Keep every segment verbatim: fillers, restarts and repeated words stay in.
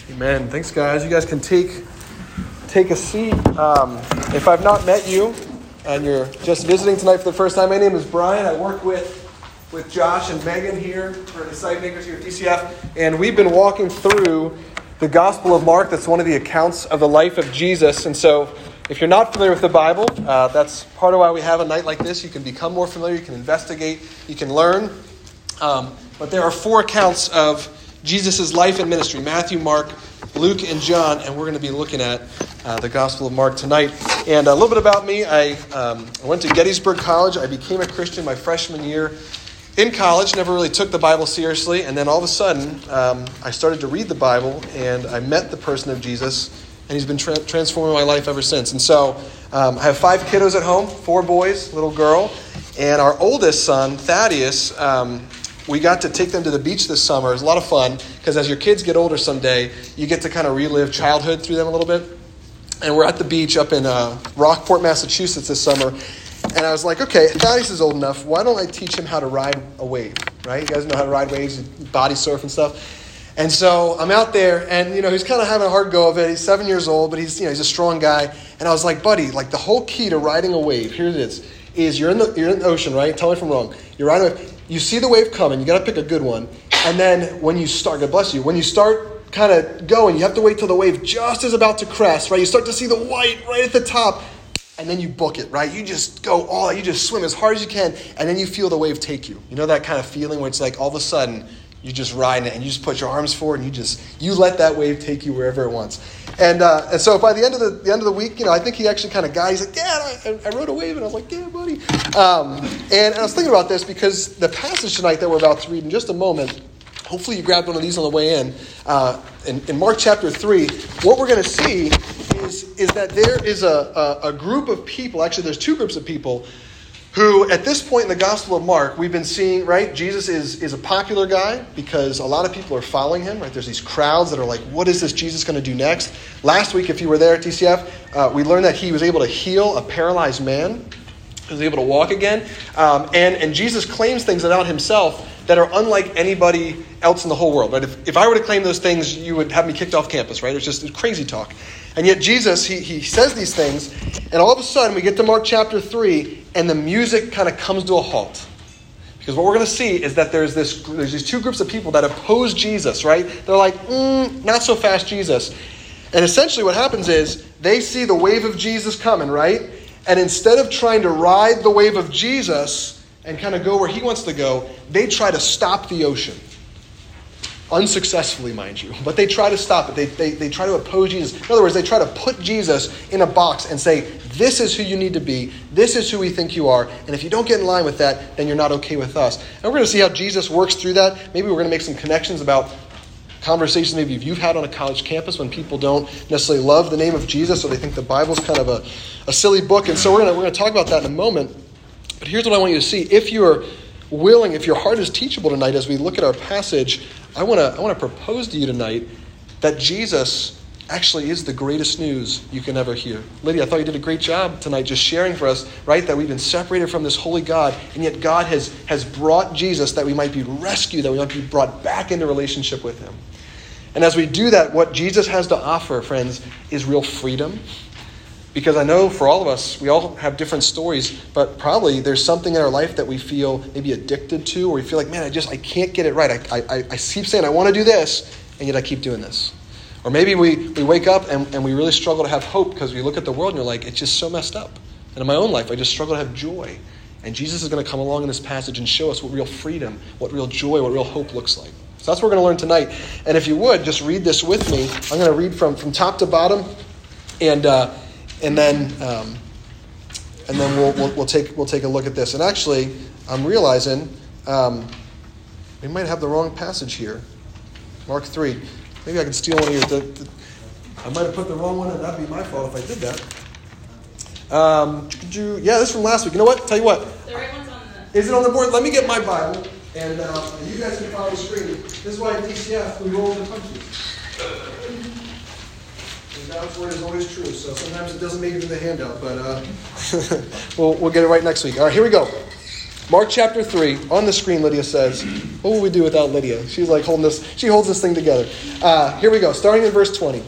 Amen. Thanks, guys. You guys can take take a seat. Um, if I've not met you and you're just visiting tonight for the first time, my name is Brian. I work with, with Josh and Megan here for Disciple Makers here at D C F. And we've been walking through the Gospel of Mark. That's one of the accounts of the life of Jesus. And so if you're not familiar with the Bible, uh, that's part of why we have a night like this. You can become more familiar. You can investigate. You can learn. Um, but there are four accounts of Jesus' life and ministry: Matthew, Mark, Luke, and John. And we're going to be looking at uh, the Gospel of Mark tonight. And a little bit about me. I, um, I went to Gettysburg College. I became a Christian my freshman year in college. Never really took the Bible seriously. And then all of a sudden, um, I started to read the Bible. And I met the person of Jesus. And he's been tra- transforming my life ever since. And so um, I have five kiddos at home, four boys, little girl. And our oldest son, Thaddeus, um, we got to take them to the beach this summer. It was a lot of fun because as your kids get older someday, you get to kind of relive childhood through them a little bit. And we're at the beach up in uh, Rockport, Massachusetts this summer. And I was like, okay, Thaddeus is old enough. Why don't I teach him how to ride a wave, right? You guys know how to ride waves, body surf and stuff. And so I'm out there, and, you know, he's kind of having a hard go of it. He's seven years old, but he's, you know, he's a strong guy. And I was like, buddy, like the whole key to riding a wave, here it is, is you're in the you're in the ocean, right? Tell me if I'm wrong. You're riding a wave. You see the wave coming. You got to pick a good one. And then when you start, God bless you, when you start kind of going, you have to wait till the wave just is about to crest, right? You start to see the white right at the top, and then you book it, right? You just go all, you just swim as hard as you can, and then you feel the wave take you. You know that kind of feeling where it's like all of a sudden you just ride it, and you just put your arms forward, and you just you let that wave take you wherever it wants. And uh, and so by the end of the, the end of the week, you know, I think he actually kind of got, he's like, Dad, I, I rode a wave. And I was like, yeah, buddy. Um, and, and I was thinking about this because the passage tonight that we're about to read in just a moment, hopefully you grabbed one of these on the way in. Uh, in, in Mark chapter three, what we're going to see is, is that there is a, a, a group of people, actually there's two groups of people, who at this point in the Gospel of Mark, we've been seeing, right, Jesus is, is a popular guy because a lot of people are following him, right? There's these crowds that are like, what is this Jesus going to do next? Last week, if you were there at T C F, uh, we learned that he was able to heal a paralyzed man. He was able to walk again. Um, and, and Jesus claims things about himself that are unlike anybody else in the whole world, right? If, if I were to claim those things, you would have me kicked off campus, right? It's just it's crazy talk. And yet Jesus, he, he says these things, and all of a sudden we get to Mark chapter three, and the music kind of comes to a halt. Because what we're going to see is that there's this there's these two groups of people that oppose Jesus, right? They're like, mm, not so fast, Jesus. And essentially what happens is they see the wave of Jesus coming, right? And instead of trying to ride the wave of Jesus and kind of go where he wants to go, they try to stop the ocean. Unsuccessfully, mind you. But they try to stop it. They, they, they try to oppose Jesus. In other words, they try to put Jesus in a box and say, this is who you need to be. This is who we think you are. And if you don't get in line with that, then you're not okay with us. And we're going to see how Jesus works through that. Maybe we're going to make some connections about conversations maybe you've had on a college campus when people don't necessarily love the name of Jesus, or they think the Bible's kind of a, a silly book. And so we're going to, we're going to talk about that in a moment. But here's what I want you to see. If you're willing, if your heart is teachable tonight as we look at our passage, I want to I want to propose to you tonight that Jesus actually is the greatest news you can ever hear. Lydia, I thought you did a great job tonight just sharing for us, right, that we've been separated from this holy God, and yet God has, has brought Jesus that we might be rescued, that we might be brought back into relationship with him. And as we do that, what Jesus has to offer, friends, is real freedom. Because I know for all of us, we all have different stories, but probably there's something in our life that we feel maybe addicted to, or we feel like, man, I just, I can't get it right. I, I, I keep saying I want to do this, and yet I keep doing this. Or maybe we, we wake up and, and we really struggle to have hope because we look at the world and you're like, it's just so messed up. And in my own life, I just struggle to have joy. And Jesus is going to come along in this passage and show us what real freedom, what real joy, what real hope looks like. So that's what we're going to learn tonight. And if you would, just read this with me. I'm going to read from, from top to bottom, and uh, and then um, and then we'll, we'll we'll take we'll take a look at this. And actually, I'm realizing um, we might have the wrong passage here. Mark three. Maybe I can steal one of your... The, the, I might have put the wrong one, and that'd be my fault if I did that. Um, yeah, this is from last week. You know what? Tell you what. The right one's on the... Is it on the board? Let me get my Bible, and, uh, and you guys can follow the screen. This is why at D C F we roll the punches. And God's word is always true, so sometimes it doesn't make it in the handout, but uh, we'll, we'll get it right next week. All right, here we go. Mark chapter three, on the screen, Lydia says, what will we do without Lydia? She's like holding this, she holds this thing together. Uh, here we go, starting in verse twenty.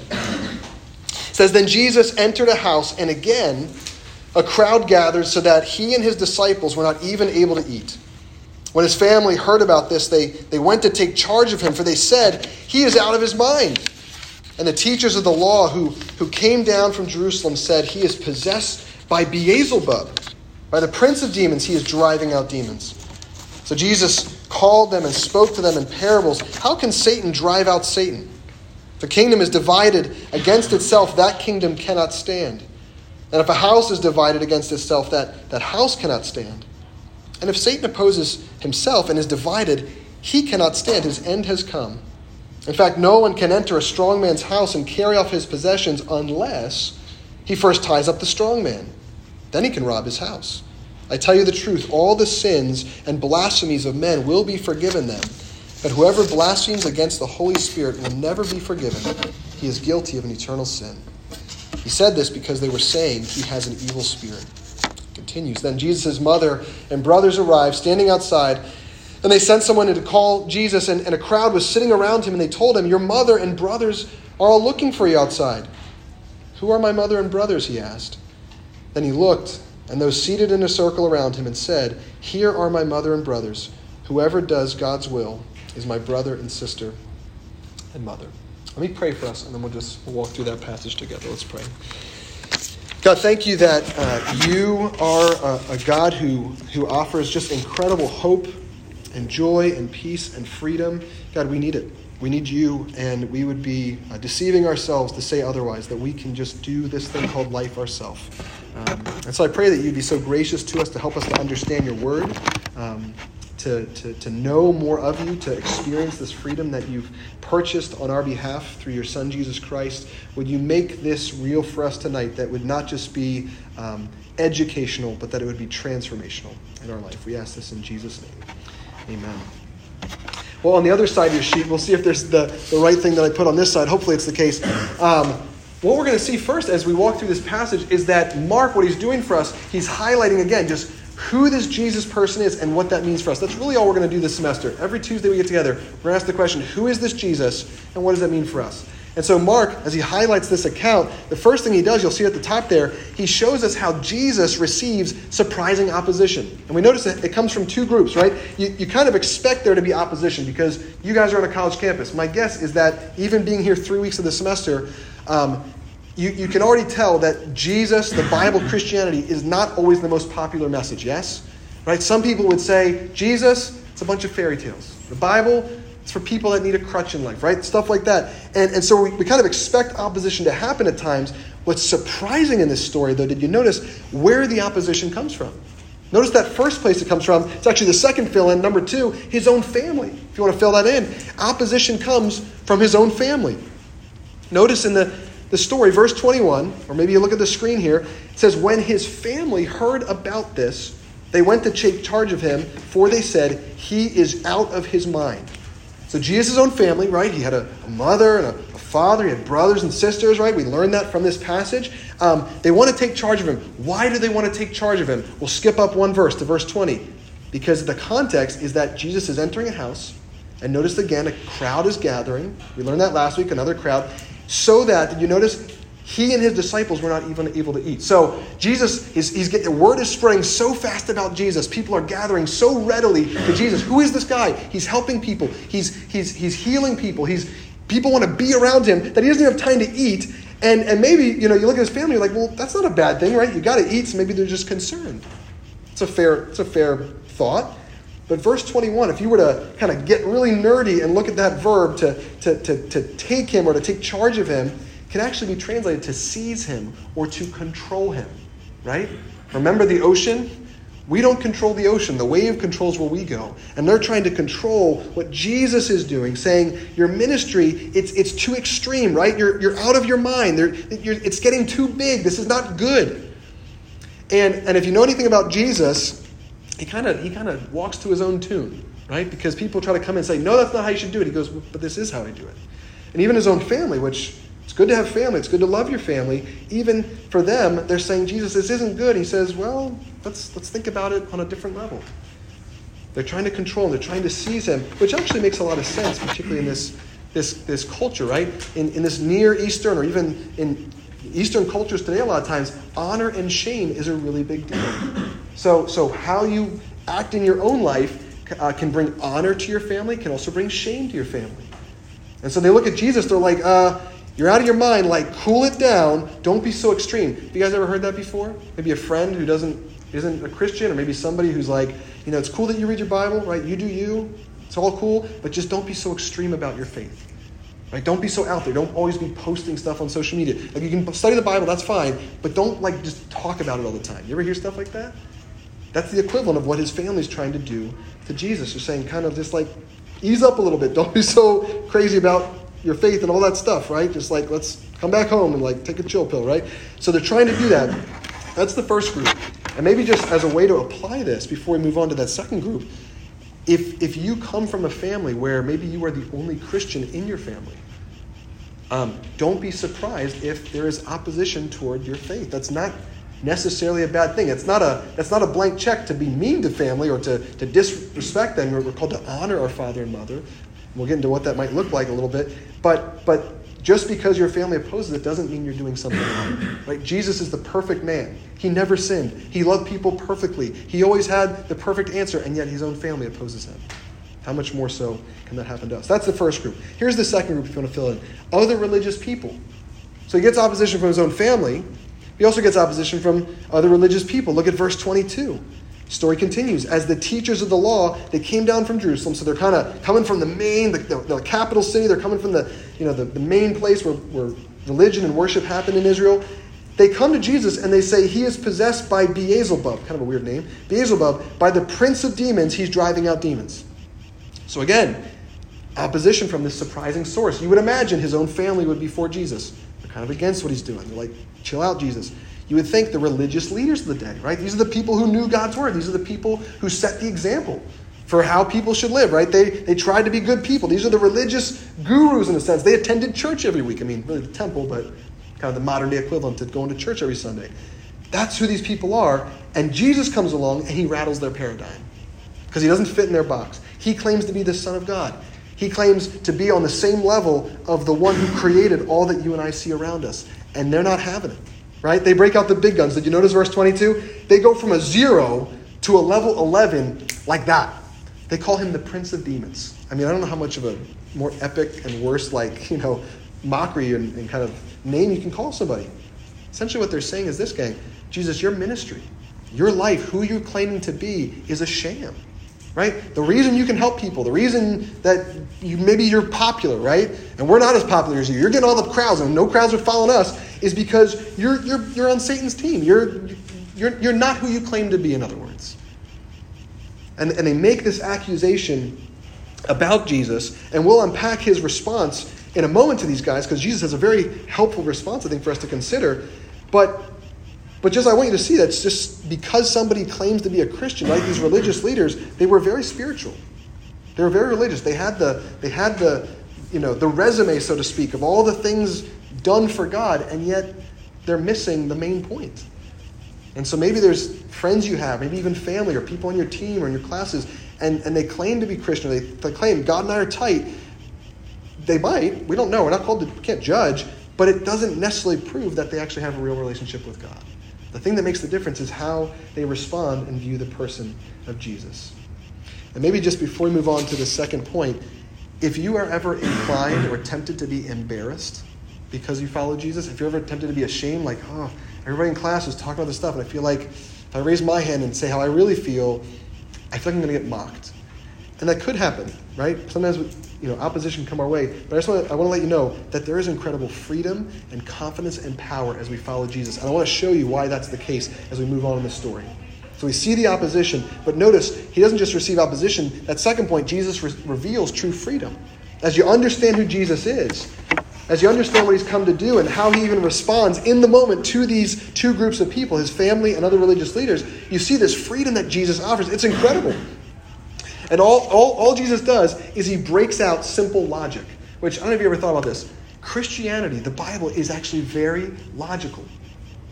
It says, then Jesus entered a house, and again a crowd gathered so that he and his disciples were not even able to eat. When his family heard about this, they, they went to take charge of him, for they said, he is out of his mind. And the teachers of the law who, who came down from Jerusalem said, he is possessed by Beelzebub. By the prince of demons, he is driving out demons. So Jesus called them and spoke to them in parables. How can Satan drive out Satan? If a kingdom is divided against itself, that kingdom cannot stand. And if a house is divided against itself, that, that house cannot stand. And if Satan opposes himself and is divided, he cannot stand. His end has come. In fact, no one can enter a strong man's house and carry off his possessions unless he first ties up the strong man. Then he can rob his house. I tell you the truth, all the sins and blasphemies of men will be forgiven them. But whoever blasphemes against the Holy Spirit will never be forgiven. He is guilty of an eternal sin. He said this because they were saying he has an evil spirit. Continues. Then Jesus' mother and brothers arrived, standing outside, and they sent someone in to call Jesus, and, and a crowd was sitting around him, and they told him, your mother and brothers are all looking for you outside. Who are my mother and brothers? He asked. Then he looked, and those seated in a circle around him, and said, here are my mother and brothers. Whoever does God's will is my brother and sister and mother. Let me pray for us, and then we'll just we'll walk through that passage together. Let's pray. God, thank you that uh, you are a, a God who, who offers just incredible hope and joy and peace and freedom. God, we need it. We need you, and we would be uh, deceiving ourselves to say otherwise, that we can just do this thing called life ourselves. Um, and so I pray that you'd be so gracious to us to help us to understand your word, um, to, to, to know more of you, to experience this freedom that you've purchased on our behalf through your Son, Jesus Christ. Would you make this real for us tonight, that would not just be um, educational, but that it would be transformational in our life. We ask this in Jesus' name. Amen. Well, on the other side of your sheet, we'll see if there's the, the right thing that I put on this side. Hopefully it's the case. Um, what we're going to see first as we walk through this passage is that Mark, what he's doing for us, he's highlighting again just who this Jesus person is and what that means for us. That's really all we're going to do this semester. Every Tuesday we get together, we're going to ask the question, who is this Jesus and what does that mean for us? And so Mark, as he highlights this account, the first thing he does, you'll see at the top there, he shows us how Jesus receives surprising opposition. And we notice that it comes from two groups, right? You, you kind of expect there to be opposition because you guys are on a college campus. My guess is that even being here three weeks of the semester, um, you, you can already tell that Jesus, the Bible, Christianity, is not always the most popular message, yes? Right? Some people would say, Jesus, it's a bunch of fairy tales. The Bible, it's for people that need a crutch in life, right? Stuff like that. And, and so we, we kind of expect opposition to happen at times. What's surprising in this story, though, did you notice where the opposition comes from? Notice that first place it comes from. It's actually the second fill-in. Number two, his own family. If you want to fill that in. Opposition comes from his own family. Notice in the, the story, verse twenty-one, or maybe you look at the screen here, it says, when his family heard about this, they went to take charge of him, for they said, he is out of his mind. So Jesus' own family, right? He had a, a mother and a, a father. He had brothers and sisters, right? We learned that from this passage. Um, they want to take charge of him. Why do they want to take charge of him? We'll skip up one verse to verse twenty. Because the context is that Jesus is entering a house. And notice again, a crowd is gathering. We learned that last week, another crowd. So that, did you notice, he and his disciples were not even able to eat. So Jesus, is he's getting, the word is spreading so fast about Jesus. People are gathering so readily to Jesus. Who is this guy? He's helping people. He's he's he's healing people. He's people want to be around him that he doesn't have time to eat. And and maybe, you know, you look at his family, you're like, well, that's not a bad thing, right? You got to eat, so maybe they're just concerned. It's a fair it's a fair thought. But verse twenty-one, if you were to kind of get really nerdy and look at that verb to to to, to take him or to take charge of him, can actually be translated to seize him or to control him, right? Remember the ocean? We don't control the ocean. The wave controls where we go. And they're trying to control what Jesus is doing, saying your ministry, it's it's too extreme, right? You're you're out of your mind. You're, it's getting too big. This is not good. And and if you know anything about Jesus, he kind of he kind of walks to his own tune, right? Because people try to come and say, no, that's not how you should do it. He goes, but this is how I do it. And even his own family, which it's good to have family. It's good to love your family. Even for them, they're saying, Jesus, this isn't good. He says, well, let's let's think about it on a different level. They're trying to control him. They're trying to seize him, which actually makes a lot of sense, particularly in this, this, this culture, right? In, in this Near Eastern or even in Eastern cultures today, a lot of times, honor and shame is a really big deal. So, so how you act in your own life uh, can bring honor to your family, can also bring shame to your family. And so they look at Jesus, they're like, uh, you're out of your mind, like, cool it down, don't be so extreme. Have you guys ever heard that before? Maybe a friend who doesn't isn't a Christian, or maybe somebody who's like, you know, it's cool that you read your Bible, right? You do you, it's all cool, but just don't be so extreme about your faith. Right? Don't be so out there. Don't always be posting stuff on social media. Like, you can study the Bible, that's fine, but don't like just talk about it all the time. You ever hear stuff like that? That's the equivalent of what his family's trying to do to Jesus. They're saying kind of just like, ease up a little bit. Don't be so crazy about your faith and all that stuff, right? Just like, let's come back home and like take a chill pill, right? So they're trying to do that. That's the first group. And maybe just as a way to apply this before we move on to that second group, if if you come from a family where maybe you are the only Christian in your family, um, don't be surprised if there is opposition toward your faith. That's not necessarily a bad thing. It's not a that's not a blank check to be mean to family or to, to disrespect them. We're called to honor our father and mother. We'll get into what that might look like a little bit. But but just because your family opposes it doesn't mean you're doing something wrong. Right? Jesus is the perfect man. He never sinned. He loved people perfectly. He always had the perfect answer, and yet his own family opposes him. How much more so can that happen to us? That's the first group. Here's the second group if you want to fill in. Other religious people. So he gets opposition from his own family. He also gets opposition from other religious people. Look at verse twenty-two. Story continues. As the teachers of the law, they came down from Jerusalem. So they're kind of coming from the main, the, the, the capital city. They're coming from the, you know, the, the main place where, where religion and worship happened in Israel. They come to Jesus and they say he is possessed by Beelzebub, kind of a weird name, Beelzebub, by the prince of demons, he's driving out demons. So again, opposition from this surprising source. You would imagine his own family would be for Jesus. They're kind of against what he's doing. They're like, chill out, Jesus. You would think the religious leaders of the day, right? These are the people who knew God's word. These are the people who set the example for how people should live, right? They they tried to be good people. These are the religious gurus in a sense. They attended church every week. I mean, really the temple, but kind of the modern day equivalent to going to church every Sunday. That's who these people are. And Jesus comes along and he rattles their paradigm because he doesn't fit in their box. He claims to be the Son of God. He claims to be on the same level of the one who created all that you and I see around us. And they're not having it. Right? They break out the big guns. Did you notice verse twenty-two? They go from a zero to a level eleven like that. They call him the Prince of Demons. I mean, I don't know how much of a more epic and worse, like, you know, mockery and, and kind of name you can call somebody. Essentially what they're saying is this, gang. Jesus, your ministry, your life, who you're claiming to be is a sham. Right? The reason you can help people, the reason that you maybe you're popular, right? And we're not as popular as you. You're getting all the crowds and no crowds are following us is because you're you're you're on Satan's team. You're you're you're not who you claim to be, in other words. And and they make this accusation about Jesus, and we'll unpack his response in a moment to these guys because Jesus has a very helpful response, I think, for us to consider. But But just I want you to see that it's just because somebody claims to be a Christian, like these religious leaders, they were very spiritual. They were very religious. They had the they had the you know the resume, so to speak, of all the things done for God, and yet they're missing the main point. And so maybe there's friends you have, maybe even family or people on your team or in your classes, and, and they claim to be Christian. They, they claim God and I are tight. They might. We don't know. We're not called to, we can't judge, but it doesn't necessarily prove that they actually have a real relationship with God. The thing that makes the difference is how they respond and view the person of Jesus. And maybe just before we move on to the second point, if you are ever inclined or tempted to be embarrassed because you follow Jesus, if you're ever tempted to be ashamed, like, oh, everybody in class is talking about this stuff, and I feel like if I raise my hand and say how I really feel, I feel like I'm going to get mocked. And that could happen, right? Sometimes you know, opposition come our way. But I just want to, I want to let you know that there is incredible freedom and confidence and power as we follow Jesus. And I want to show you why that's the case as we move on in the story. So we see the opposition, but notice he doesn't just receive opposition. That second point, Jesus re- reveals true freedom. As you understand who Jesus is, as you understand what he's come to do and how he even responds in the moment to these two groups of people, his family and other religious leaders, you see this freedom that Jesus offers. It's incredible. And all, all, all Jesus does is he breaks out simple logic, which I don't know if you ever thought about this. Christianity, the Bible, is actually very logical.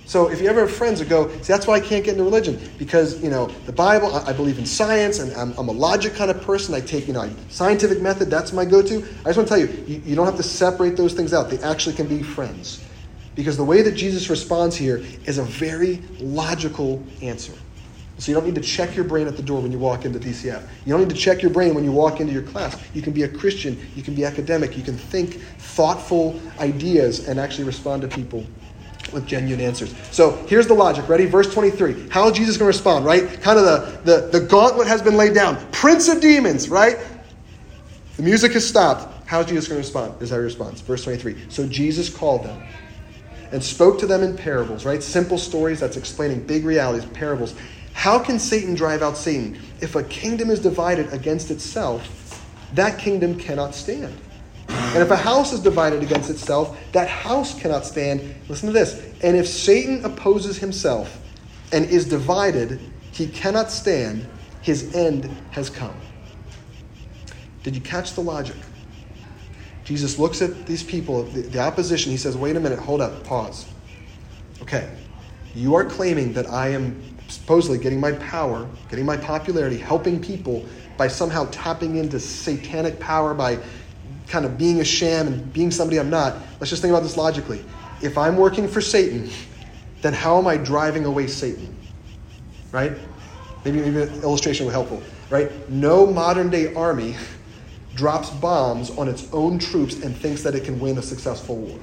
So if you ever have friends that go, see, that's why I can't get into religion, because, you know, the Bible, I, I believe in science, and I'm, I'm a logic kind of person. I take, you know, scientific method, that's my go-to. I just want to tell you, you, you don't have to separate those things out. They actually can be friends. Because the way that Jesus responds here is a very logical answer. So you don't need to check your brain at the door when you walk into T C F. You don't need to check your brain when you walk into your class. You can be a Christian, you can be academic, you can think thoughtful ideas and actually respond to people with genuine answers. So here's the logic. Ready? Verse twenty-three. How is Jesus going to respond, right? Kind of the, the, the gauntlet has been laid down. Prince of demons, right? The music has stopped. How is Jesus going to respond? Here's how he responds. Verse twenty-three. So Jesus called them and spoke to them in parables, right? Simple stories that's explaining big realities, parables. How can Satan drive out Satan? If a kingdom is divided against itself, that kingdom cannot stand. And if a house is divided against itself, that house cannot stand. Listen to this. And if Satan opposes himself and is divided, he cannot stand. His end has come. Did you catch the logic? Jesus looks at these people, the, the opposition. He says, wait a minute, hold up, pause. Okay, you are claiming that I am supposedly getting my power, getting my popularity, helping people by somehow tapping into satanic power, by kind of being a sham and being somebody I'm not. Let's just think about this logically. If I'm working for Satan, then how am I driving away Satan? Right? Maybe, maybe an illustration will be helpful. Right? No modern day army drops bombs on its own troops and thinks that it can win a successful war.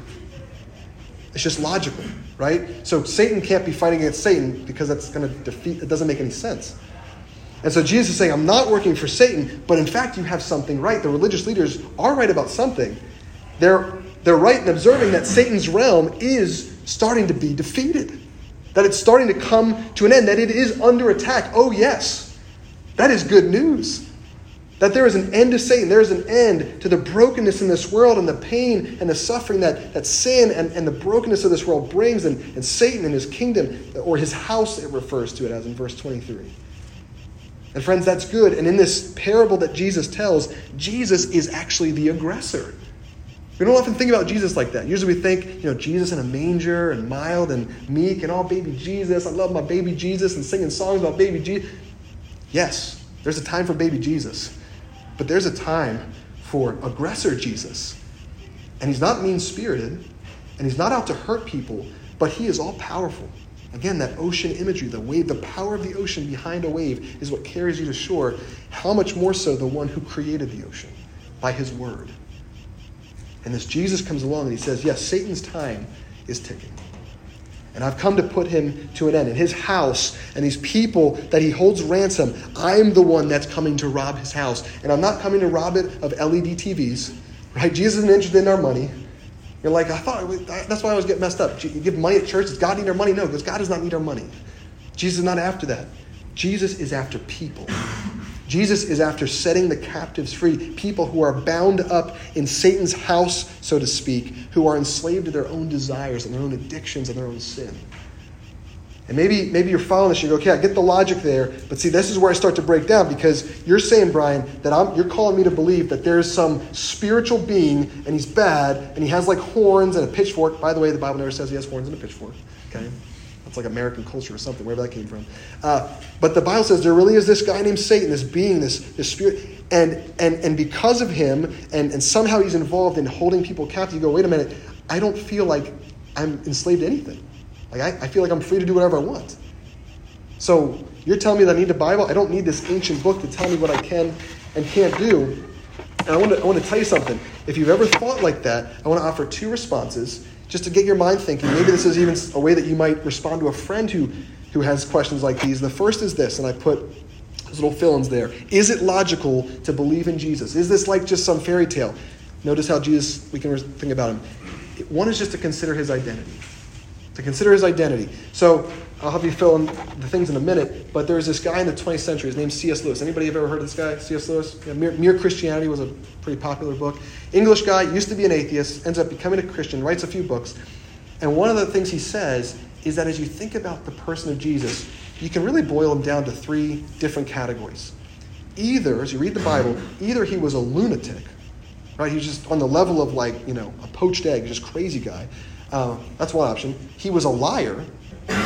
It's just logical, right? So Satan can't be fighting against Satan because that's going to defeat, it doesn't make any sense. And so Jesus is saying, I'm not working for Satan, but in fact you have something right. The religious leaders are right about something. They're, they're right in observing that Satan's realm is starting to be defeated. That it's starting to come to an end, that it is under attack. Oh yes, that is good news. That there is an end to Satan. There is an end to the brokenness in this world and the pain and the suffering that, that sin and, and the brokenness of this world brings, and, and Satan and his kingdom, or his house it refers to it as in verse twenty-three. And friends, that's good. And in this parable that Jesus tells, Jesus is actually the aggressor. We don't often think about Jesus like that. Usually we think, you know, Jesus in a manger and mild and meek and all baby Jesus. I love my baby Jesus, and singing songs about baby Jesus. Yes, there's a time for baby Jesus. But there's a time for aggressor Jesus. And he's not mean-spirited, and he's not out to hurt people, but he is all-powerful. Again, that ocean imagery, the wave, the power of the ocean behind a wave is what carries you to shore. How much more so the one who created the ocean by his word. And this Jesus comes along and he says, yes, Satan's time is ticking. And I've come to put him to an end. In his house and these people that he holds ransom, I'm the one that's coming to rob his house. And I'm not coming to rob it of L E D T Vs. Right? Jesus isn't interested in our money. You're like, I thought, that's why I was getting messed up. You give money at church, does God need our money? No, because God does not need our money. Jesus is not after that. Jesus is after people. Jesus is after setting the captives free, people who are bound up in Satan's house, so to speak, who are enslaved to their own desires and their own addictions and their own sin. And maybe maybe you're following this, you go, okay, I get the logic there, but see, this is where I start to break down, because you're saying, Brian, that I'm, you're calling me to believe that there's some spiritual being, and he's bad, and he has like horns and a pitchfork. By the way, the Bible never says he has horns and a pitchfork. Okay? It's like American culture or something, wherever that came from. Uh, but the Bible says there really is this guy named Satan, this being, this, this spirit. And, and, and because of him, and, and somehow he's involved in holding people captive, you go, wait a minute, I don't feel like I'm enslaved to anything. Like I, I feel like I'm free to do whatever I want. So you're telling me that I need the Bible? I don't need this ancient book to tell me what I can and can't do. And I want to, I want to tell you something. If you've ever thought like that, I want to offer two responses just to get your mind thinking. Maybe this is even a way that you might respond to a friend who, who has questions like these. The first is this, and I put those little fill-ins there. Is it logical to believe in Jesus? Is this like just some fairy tale? Notice how Jesus, we can think about him. One is just to consider his identity. To consider his identity. So I'll have you fill in the things in a minute, but there's this guy in the twentieth century. His name's C S Lewis. Anybody have ever heard of this guy, C S Lewis? Yeah, Mere, Mere Christianity was a pretty popular book. English guy, used to be an atheist, ends up becoming a Christian, writes a few books. And one of the things he says is that as you think about the person of Jesus, you can really boil him down to three different categories. Either, as you read the Bible, either he was a lunatic, right? He was just on the level of like, you know, a poached egg, just crazy guy. Uh, that's one option. He was a liar,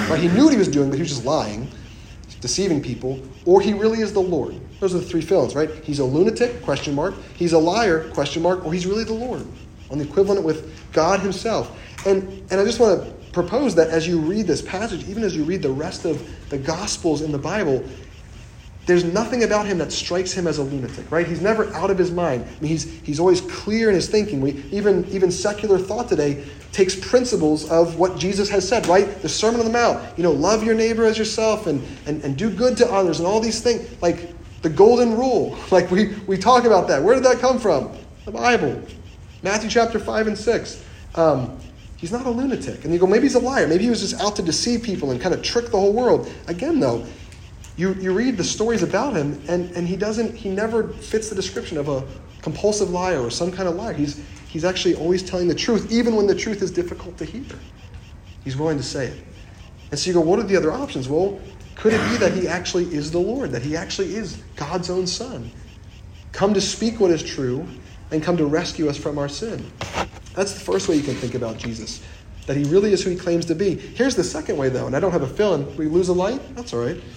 Right? He knew what he was doing, but he was just lying, deceiving people, or he really is the Lord. Those are the three fill-ins, right? He's a lunatic, question mark. He's a liar, question mark, or he's really the Lord. On the equivalent with God himself. And, and I just want to propose that as you read this passage, even as you read the rest of the Gospels in the Bible, there's nothing about him that strikes him as a lunatic, right? He's never out of his mind. I mean, he's he's always clear in his thinking. We even even secular thought today takes principles of what Jesus has said, right? The Sermon on the Mount, you know, love your neighbor as yourself and and, and do good to others and all these things, like the golden rule. Like we we talk about that. Where did that come from? The Bible. Matthew chapter five and six. Um, he's not a lunatic. And you go, maybe he's a liar. Maybe he was just out to deceive people and kind of trick the whole world. Again, though, You you read the stories about him, and, and he doesn't, he never fits the description of a compulsive liar or some kind of liar. He's he's actually always telling the truth, even when the truth is difficult to hear. He's willing to say it. And so you go, what are the other options? Well, could it be that he actually is the Lord, that he actually is God's own Son, come to speak what is true and come to rescue us from our sin? That's the first way you can think about Jesus, that he really is who he claims to be. Here's the second way, though, and I don't have a fill-in. We lose a light? That's all right.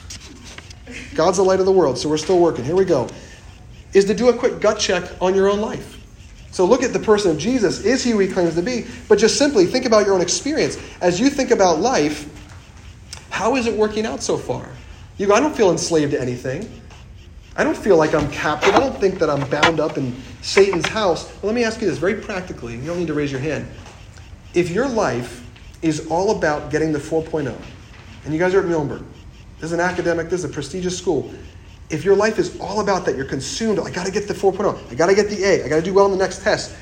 God's the light of the world, so we're still working. Here we go. Is to do a quick gut check on your own life. So look at the person of Jesus. Is he who he claims to be? But just simply think about your own experience. As you think about life, how is it working out so far? You go, I don't feel enslaved to anything. I don't feel like I'm captive. I don't think that I'm bound up in Satan's house. Well, let me ask you this very practically. You don't need to raise your hand. If your life is all about getting the four point oh, and you guys are at Millenburg, this is an academic, this is a prestigious school. If your life is all about that, you're consumed, I got to get the four point oh, I got to get the A, I got to do well in the next test.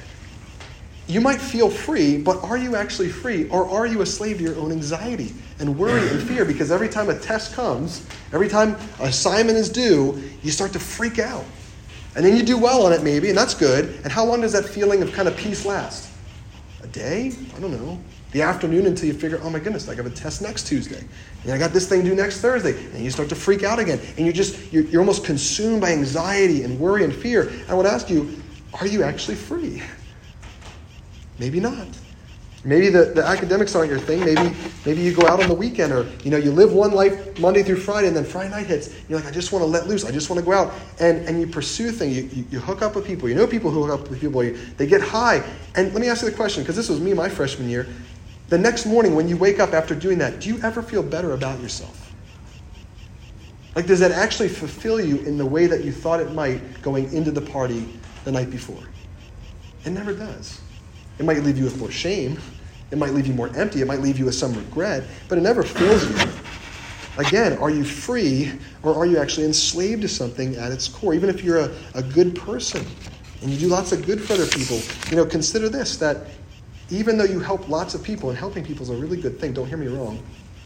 You might feel free, but are you actually free? Or are you a slave to your own anxiety and worry and fear? Because every time a test comes, every time an assignment is due, you start to freak out. And then you do well on it maybe, and that's good. And how long does that feeling of kind of peace last? A day? I don't know. The afternoon until you figure, oh my goodness, I have a test next Tuesday. And I got this thing due next Thursday. And you start to freak out again. And you're just, you're, you're almost consumed by anxiety and worry and fear. And I would ask you, are you actually free? Maybe not. Maybe the, the academics aren't your thing. Maybe maybe you go out on the weekend, or you know, you live one life Monday through Friday, and then Friday night hits. You're like, I just want to let loose. I just want to go out. And, and you pursue things. You, you, you hook up with people. You know people who hook up with people. You, they get high. And let me ask you the question, because this was me my freshman year. The next morning when you wake up after doing that, do you ever feel better about yourself? Like, does that actually fulfill you in the way that you thought it might going into the party the night before? It never does. It might leave you with more shame. It might leave you more empty. It might leave you with some regret, but it never fills you. Again, are you free, or are you actually enslaved to something at its core? Even if you're a, a good person and you do lots of good for other people, you know, consider this, that even though you help lots of people, and helping people is a really good thing, don't hear me wrong,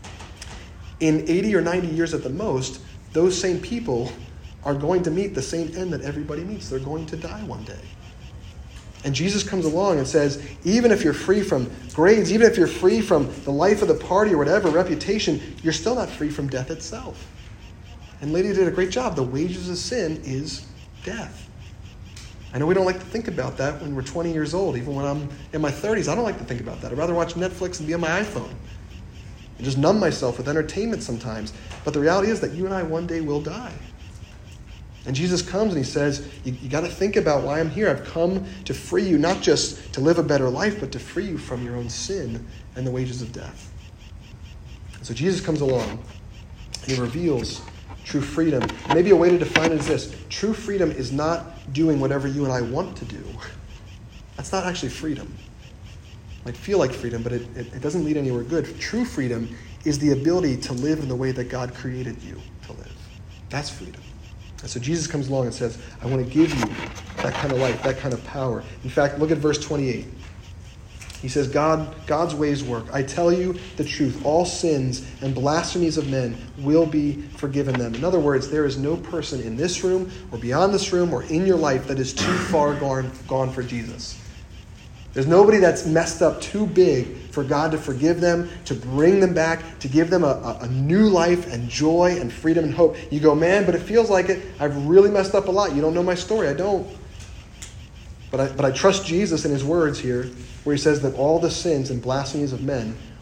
in eighty or ninety years at the most, those same people are going to meet the same end that everybody meets. They're going to die one day. And Jesus comes along and says, even if you're free from grades, even if you're free from the life of the party or whatever, reputation, you're still not free from death itself. And Lydia did a great job. The wages of sin is death. I know we don't like to think about that when we're twenty years old. Even when I'm in my thirties, I don't like to think about that. I'd rather watch Netflix and be on my iPhone and just numb myself with entertainment sometimes. But the reality is that you and I one day will die. And Jesus comes and he says, you, you got to think about why I'm here. I've come to free you, not just to live a better life, but to free you from your own sin and the wages of death. And so Jesus comes along and he reveals true freedom. And maybe a way to define it is this. True freedom is not doing whatever you and I want to do. That's not actually freedom. It might feel like freedom, but it, it, it doesn't lead anywhere good. True freedom is the ability to live in the way that God created you to live. That's freedom. And so Jesus comes along and says, I want to give you that kind of life, that kind of power. In fact, look at verse twenty-eight. He says, God, God's ways work. I tell you the truth. All sins and blasphemies of men will be forgiven them. In other words, there is no person in this room or beyond this room or in your life that is too far gone, gone for Jesus. There's nobody that's messed up too big for God to forgive them, to bring them back, to give them a, a, a new life and joy and freedom and hope. You go, man, but it feels like it. I've really messed up a lot. You don't know my story. I don't. But I, but I trust Jesus in his words here, where he says that all the sins and blasphemies of men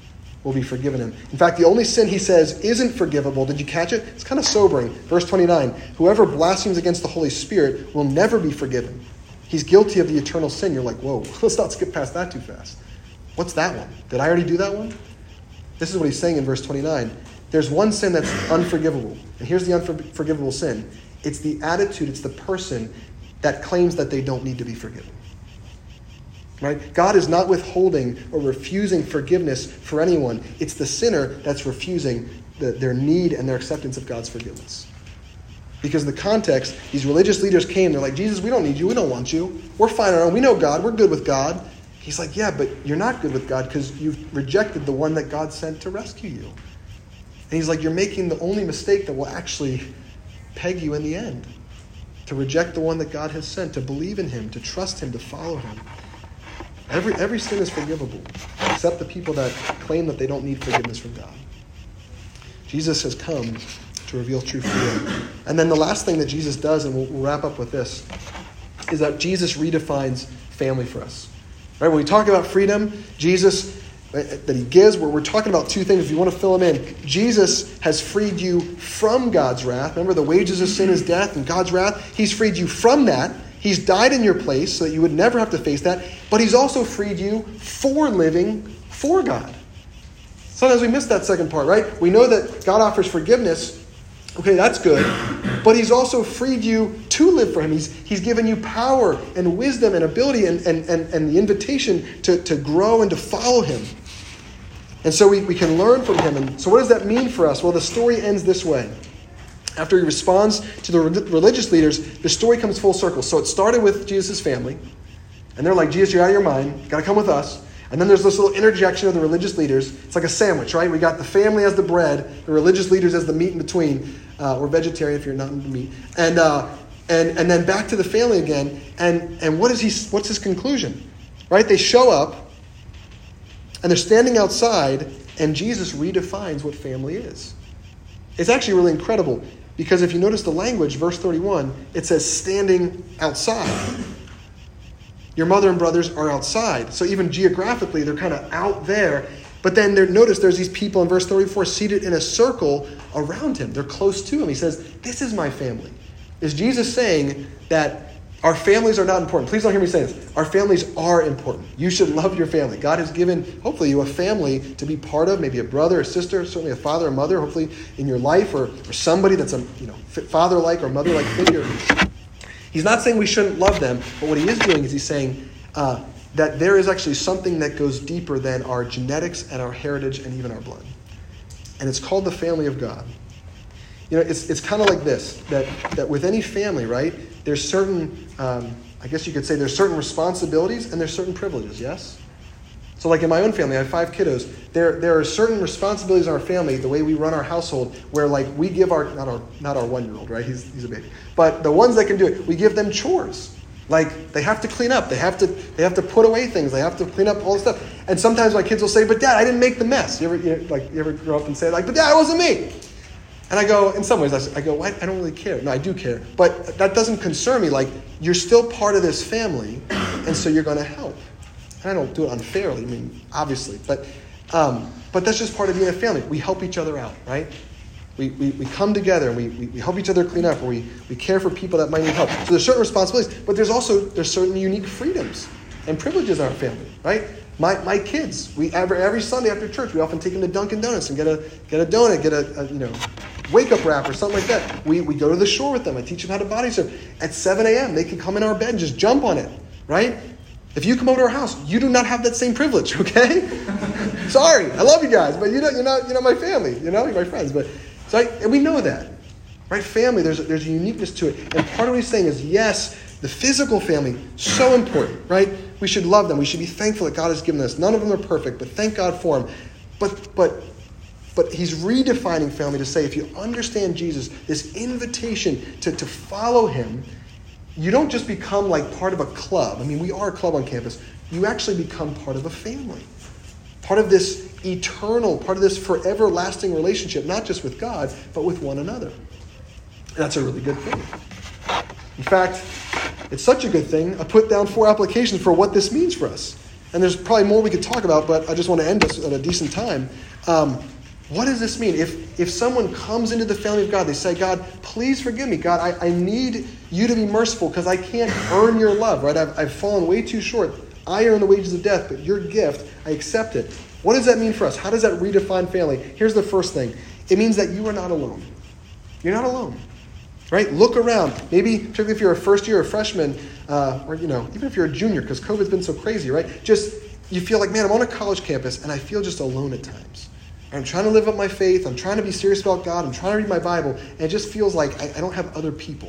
will be forgiven him. In fact, the only sin he says isn't forgivable, did you catch it? It's kind of sobering. Verse twenty-nine, whoever blasphemes against the Holy Spirit will never be forgiven. He's guilty of the eternal sin. You're like, whoa, let's not skip past that too fast. What's that one? Did I already do that one? This is what he's saying in verse twenty-nine. There's one sin that's unforgivable. And here's the unforgivable sin. It's the attitude, it's the person that claims that they don't need to be forgiven. Right? God is not withholding or refusing forgiveness for anyone. It's the sinner that's refusing the, their need and their acceptance of God's forgiveness. Because in the context, these religious leaders came, they're like, Jesus, we don't need you, we don't want you. We're fine on our own, we know God, we're good with God. He's like, yeah, but you're not good with God because you've rejected the one that God sent to rescue you. And he's like, you're making the only mistake that will actually peg you in the end. To reject the one that God has sent, to believe in him, to trust him, to follow him. Every, every sin is forgivable, except the people that claim that they don't need forgiveness from God. Jesus has come to reveal true freedom. And then the last thing that Jesus does, and we'll, we'll wrap up with this, is that Jesus redefines family for us. Right? When we talk about freedom, Jesus, that he gives, where we're talking about two things, if you want to fill them in. Jesus has freed you from God's wrath. Remember, the wages of sin is death, and God's wrath, he's freed you from that. He's died in your place so that you would never have to face that. But he's also freed you for living for God. Sometimes we miss that second part, right? We know that God offers forgiveness. Okay, that's good. But he's also freed you to live for him. He's, he's given you power and wisdom and ability and, and, and, and the invitation to, to grow and to follow him. And so we, we can learn from him. And so what does that mean for us? Well, the story ends this way. After he responds to the religious leaders, the story comes full circle. So it started with Jesus' family. And they're like, Jesus, you're out of your mind. You've got to come with us. And then there's this little interjection of the religious leaders. It's like a sandwich, right? We got the family as the bread, the religious leaders as the meat in between. Uh, or vegetarian if you're not into meat. And uh, and and then back to the family again. And and what is he? What's his conclusion? Right? They show up, and they're standing outside, and Jesus redefines what family is. It's actually really incredible. Because if you notice the language, verse thirty-one, it says standing outside. Your mother and brothers are outside. So even geographically, they're kind of out there. But then there, notice there's these people in verse thirty-four seated in a circle around him. They're close to him. He says, this is my family. Is Jesus saying that our families are not important? Please don't hear me say this. Our families are important. You should love your family. God has given, hopefully, you a family to be part of, maybe a brother, a sister, certainly a father or mother, hopefully in your life, or, or somebody that's a you know father-like or mother-like figure. He's not saying we shouldn't love them, but what he is doing is he's saying uh, that there is actually something that goes deeper than our genetics and our heritage and even our blood. And it's called the family of God. You know, it's it's kind of like this, that, that with any family, right, there's certain, um, I guess you could say there's certain responsibilities and there's certain privileges, yes? So like in my own family, I have five kiddos. There there are certain responsibilities in our family, the way we run our household, where like we give our, not our not our one-year-old, right, he's he's a baby, but the ones that can do it, we give them chores. Like they have to clean up, they have to they have to put away things, they have to clean up all this stuff. And sometimes my kids will say, "But Dad, I didn't make the mess." You ever you know, like you ever grow up and say like, "But Dad, it wasn't me." And I go, in some ways, I go, I don't really care. No, I do care, but that doesn't concern me. Like you're still part of this family, and so you're going to help. And I don't do it unfairly. I mean, obviously, but um, but that's just part of being a family. We help each other out, right? We, we we come together and we, we, we help each other clean up, or we, we care for people that might need help. So there's certain responsibilities, but there's also there's certain unique freedoms and privileges in our family, right? My my kids, we every, every Sunday after church, we often take them to Dunkin' Donuts and get a get a donut, get a, a you know wake up wrap or something like that. We we go to the shore with them. I teach them how to body surf. At seven a.m. they can come in our bed and just jump on it, right? If you come over to our house, you do not have that same privilege, okay? Sorry, I love you guys, but you know you're not you're not my family, you know, you're my friends, but. So I, and we know that, right? Family, there's a, there's a uniqueness to it. And part of what he's saying is, yes, the physical family, so important, right? We should love them. We should be thankful that God has given us. None of them are perfect, but thank God for them. But but but he's redefining family to say, if you understand Jesus, this invitation to, to follow him, you don't just become like part of a club. I mean, we are a club on campus. You actually become part of a family. Part of this eternal, part of this forever lasting relationship, not just with God, but with one another. And that's a really good thing. In fact, it's such a good thing, I put down four applications for what this means for us. and there's probably more we could talk about, but I just want to end this at a decent time. Um, what does this mean? If if someone comes into the family of God, they say, God, please forgive me. God, I, I need you to be merciful because I can't earn your love, right? I've, I've fallen way too short. I earn the wages of death, but your gift, I accept it. What does that mean for us? How does that redefine family? Here's the first thing. It means that you are not alone. You're not alone, right? Look around. Maybe, particularly if you're a first year or freshman, uh, or, you know, even if you're a junior, because COVID's been so crazy, right? Just, you feel like, man, I'm on a college campus, and I feel just alone at times. I'm trying to live up my faith. I'm trying to be serious about God. I'm trying to read my Bible. And it just feels like I, I don't have other people.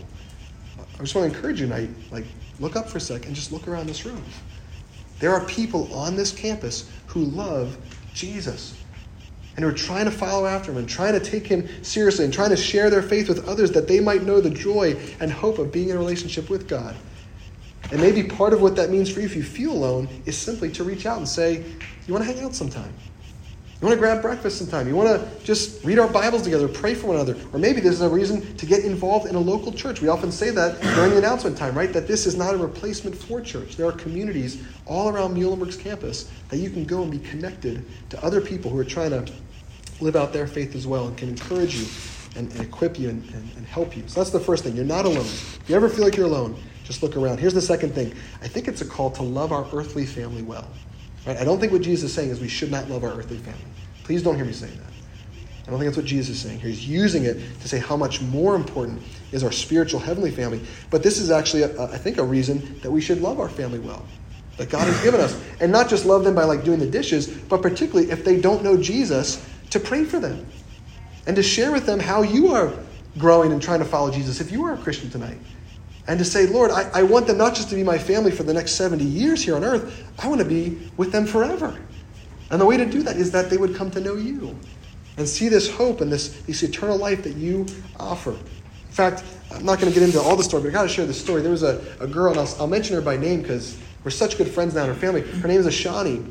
I just want to encourage you tonight, like, look up for a sec and just look around this room. There are people on this campus who love Jesus and who are trying to follow after him and trying to take him seriously and trying to share their faith with others that they might know the joy and hope of being in a relationship with God. And maybe part of what that means for you if you feel alone is simply to reach out and say, you want to hang out sometime? You want to grab breakfast sometime? You want to just read our Bibles together, pray for one another? Or maybe there's a reason to get involved in a local church. We often say that during the announcement time, right? That this is not a replacement for church. There are communities all around Muhlenberg's campus that you can go and be connected to other people who are trying to live out their faith as well and can encourage you and, and equip you and, and, and help you. So that's the first thing. You're not alone. If you ever feel like you're alone, just look around. Here's the second thing. I think it's a call to love our earthly family well. Right? I don't think what Jesus is saying is we should not love our earthly family. Please don't hear me saying that. I don't think that's what Jesus is saying here. He's using it to say how much more important is our spiritual heavenly family. But this is actually, a, I think, a reason that we should love our family well, that God has given us. And not just love them by like doing the dishes, but particularly if they don't know Jesus, to pray for them and to share with them how you are growing and trying to follow Jesus if you are a Christian tonight. And to say, Lord, I, I want them not just to be my family for the next seventy years here on earth. I want to be with them forever. And the way to do that is that they would come to know you and see this hope and this, this eternal life that you offer. In fact, I'm not going to get into all the story, but I got to share this story. There was a, a girl, and I'll, I'll mention her by name because we're such good friends now in her family. Her name is Ashani,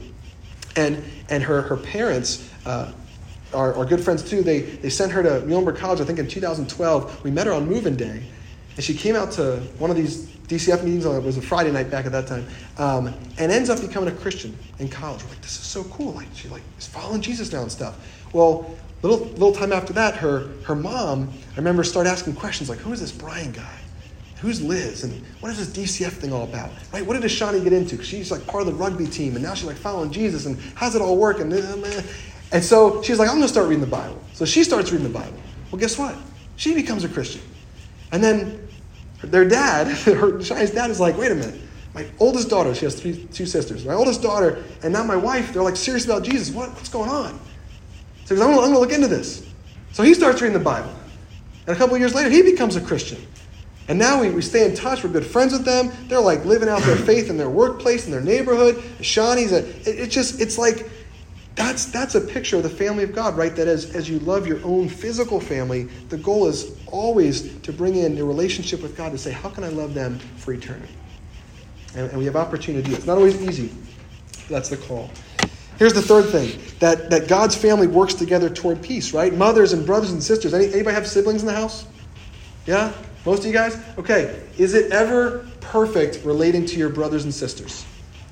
and and her her parents uh, are, are good friends too. They they sent her to Muhlenberg College, I think in two thousand twelve. We met her on move-in day, and she came out to one of these D C F meetings. It was a Friday night back at that time, um, and ends up becoming a Christian in college. We're like, this is so cool. Like she like is following Jesus now and stuff. Well, little little time after that, her her mom, I remember, started asking questions like, who is this Brian guy? Who's Liz? And what is this D C F thing all about? Right? What did Ashani get into? Because she's like part of the rugby team, and now she's like following Jesus. And how's it all work? And and so she's like, I'm going to start reading the Bible. So she starts reading the Bible. Well, guess what? She becomes a Christian, and then their dad, her Shani's dad, is like, wait a minute. My oldest daughter, she has three, two sisters. My oldest daughter and now my wife, they're like serious about Jesus. What, what's going on? So he goes, I'm going to look into this. So he starts reading the Bible. And a couple of years later, he becomes a Christian. And now we, we stay in touch. We're good friends with them. They're like living out their faith in their workplace, in their neighborhood. Shani's a, it, it just, it's like, that's that's a picture of the family of God, right? That as, as you love your own physical family, the goal is always to bring in a relationship with God to say, how can I love them for eternity? And, and we have opportunity to do it. It's not always easy. That's the call. Here's the third thing, that, that God's family works together toward peace, right? Mothers and brothers and sisters. Any, anybody have siblings in the house? Yeah? Most of you guys? Okay. Is it ever perfect relating to your brothers and sisters?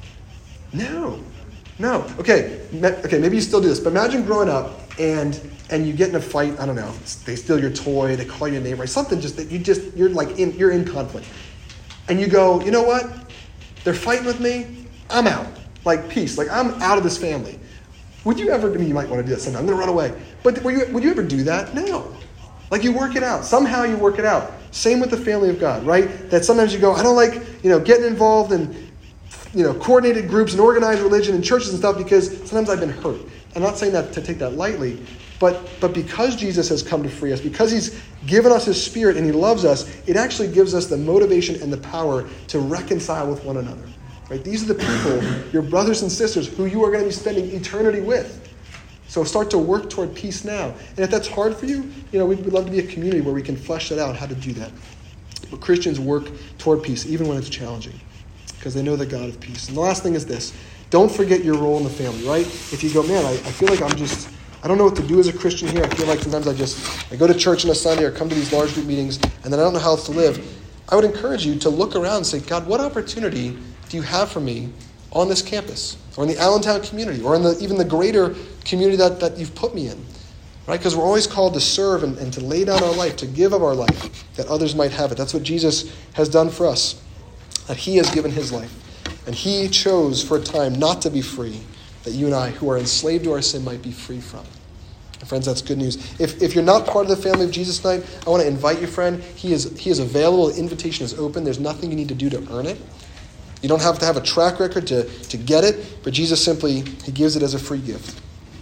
No. No. Okay. Okay, maybe you still do this, but imagine growing up and and you get in a fight, I don't know, they steal your toy, they call you a name, right? Something just that you just, you're like in, you're in conflict. And you go, you know what? They're fighting with me. I'm out. Like peace. Like I'm out of this family. Would you ever, I mean, you might want to do that sometime. I'm going to run away. But were you, would you ever do that? No. Like you work it out. Somehow you work it out. Same with the family of God, right? That sometimes you go, I don't like, you know, getting involved in, you know, coordinated groups and organized religion and churches and stuff because sometimes I've been hurt. I'm not saying that to take that lightly, but but because Jesus has come to free us, because he's given us his Spirit and he loves us, it actually gives us the motivation and the power to reconcile with one another. Right? These are the people, your brothers and sisters, who you are going to be spending eternity with. So start to work toward peace now. And if that's hard for you, you know, we'd love to be a community where we can flesh that out, how to do that. But Christians work toward peace, even when it's challenging, because they know the God of peace. And the last thing is this. Don't forget your role in the family, right? If you go, man, I, I feel like I'm just, I don't know what to do as a Christian here. I feel like sometimes I just, I go to church on a Sunday or come to these large group meetings, and then I don't know how else to live. I would encourage you to look around and say, God, what opportunity do you have for me on this campus, or in the Allentown community, or in the, even the greater community that, that you've put me in. Right? Because we're always called to serve and, and to lay down our life, to give of our life, that others might have it. That's what Jesus has done for us, that he has given his life. And he chose for a time not to be free, that you and I, who are enslaved to our sin, might be free from. And friends, that's good news. If if you're not part of the family of Jesus tonight, I want to invite you, friend. He is, he is available. The invitation is open. There's nothing you need to do to earn it. You don't have to have a track record to, to get it, but Jesus simply, he gives it as a free gift.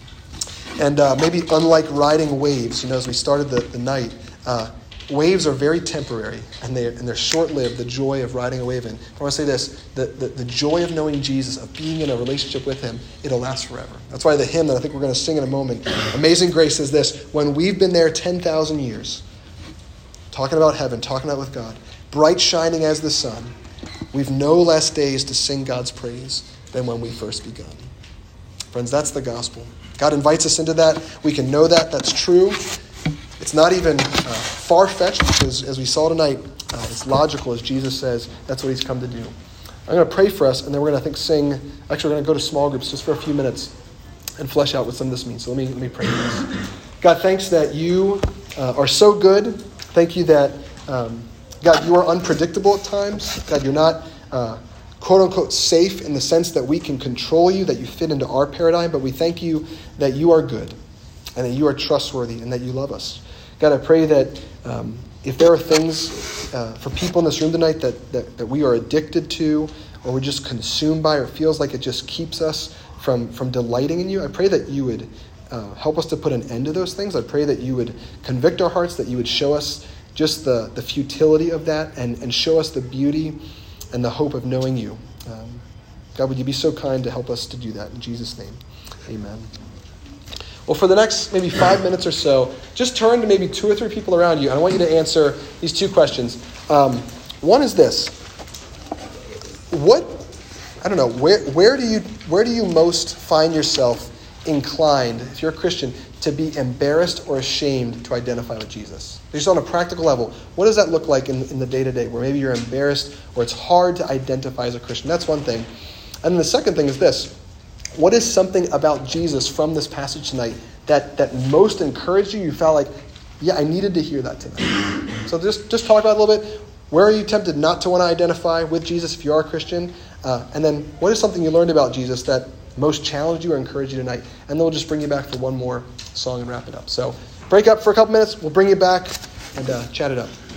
And uh, maybe unlike riding waves, you know, as we started the, the night, uh, waves are very temporary, and, they, and they're short-lived, the joy of riding a wave. And I want to say this, the, the, the joy of knowing Jesus, of being in a relationship with him, it'll last forever. That's why the hymn that I think we're going to sing in a moment, Amazing Grace, says this: when we've been there ten thousand years, talking about heaven, talking about with God, bright shining as the sun, we've no less days to sing God's praise than when we first begun. Friends, that's the gospel. God invites us into that. We can know that. That's true. It's not even uh, far-fetched, because as we saw tonight, uh, it's logical, as Jesus says. That's what he's come to do. I'm going to pray for us, and then we're going to, I think, sing. Actually, we're going to go to small groups just for a few minutes and flesh out what some of this means. So let me, let me pray for us. God, thanks that you uh, are so good. Thank you that, um, God, you are unpredictable at times. God, you're not uh, quote-unquote safe in the sense that we can control you, that you fit into our paradigm, but we thank you that you are good and that you are trustworthy and that you love us. God, I pray that um, if there are things uh, for people in this room tonight that, that, that we are addicted to, or we're just consumed by, or it feels like it just keeps us from, from delighting in you, I pray that you would uh, help us to put an end to those things. I pray that you would convict our hearts, that you would show us just the, the futility of that, and, and show us the beauty and the hope of knowing you. Um, God, would you be so kind to help us to do that? In Jesus' name, amen. Well, for the next maybe five minutes or so, just turn to maybe two or three people around you, and I want you to answer these two questions. Um, one is this: What, I don't know, where where do you where do you most find yourself inclined, if you're a Christian, to be embarrassed or ashamed to identify with Jesus? Just on a practical level, what does that look like in, in the day-to-day, where maybe you're embarrassed or it's hard to identify as a Christian? That's one thing. And then the second thing is this: what is something about Jesus from this passage tonight that, that most encouraged you? You felt like, yeah, I needed to hear that tonight. So just, just talk about it a little bit. Where are you tempted not to want to identify with Jesus if you are a Christian? Uh, and then what is something you learned about Jesus that most challenged you or encouraged you tonight? And then we'll just bring you back for one more song and wrap it up. So break up for a couple minutes. We'll bring you back and uh, chat it up.